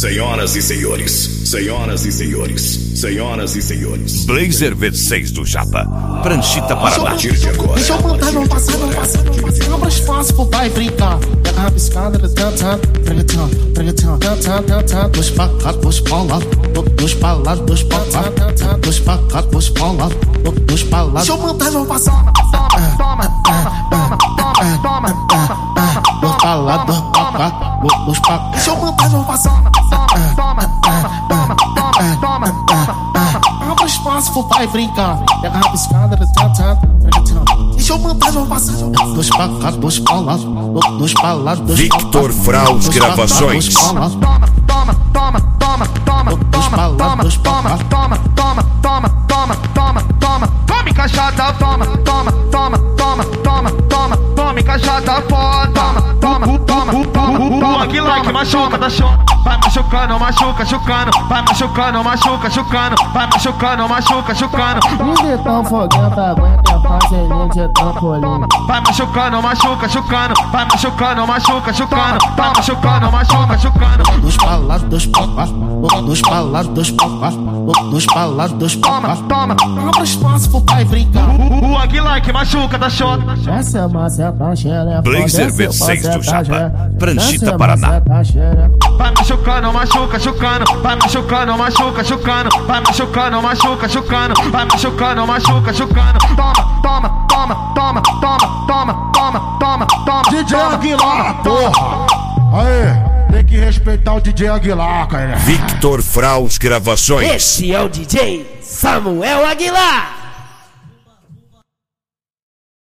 Senhoras e senhores, senhoras e senhores, senhoras e senhores. Blazer V6 do Japa, Pranchita Paraná. De agora. Deixa eu montar, não passar. Abra espaço pro pai brincar. Pega a piscada, pregatão. Dois pra cá, dois pra lá. Dois pra lá, dois pra cá. Dois pra cá, dois pra lá. Dois pra lá. Deixa eu montar, não passar. Dois pra lá, dois pra cá. Dois pra cá. Deixa eu montar, não passar. Abra espaço pro pai brincar. Pega a piscada, deixa eu montar, não passar. Dois pra cá, dois pra lá. Dois pra lá, dois pra cá. Victor Fraus Gravações. Dois pra lá, dois pra cá. Tome caixada, tome caixada, toma, Aguilar que machuca, tá show. Vai machucando, chocando. Vai machucando, chocando. Vai machucando, chocando. Ninguém tão foguento, aguenta fazer de trampolim. Vai machucando, chocando. Vai machucando, chocando. Vai machucando, chocando. Dois pra lá, dois pra cá. Dois pra lá, dois pra cá. Dois pra lá, dois pra cá. Abra espaço pro pai brincar. O Aguilar que machuca, tá show. Essa é maceta, xereca. Blazer V6 do Japa, Pranchita Paraná. Vai machucando, chocando. Vai machucando, chocando. Vai machucando, chocando. Vai machucando, chocando. Toma. DJ Aguilar, porra! Aê, tem que respeitar o DJ Aguilar, cara. Victor Fraus Gravações. Esse é o DJ Samuel Aguilar.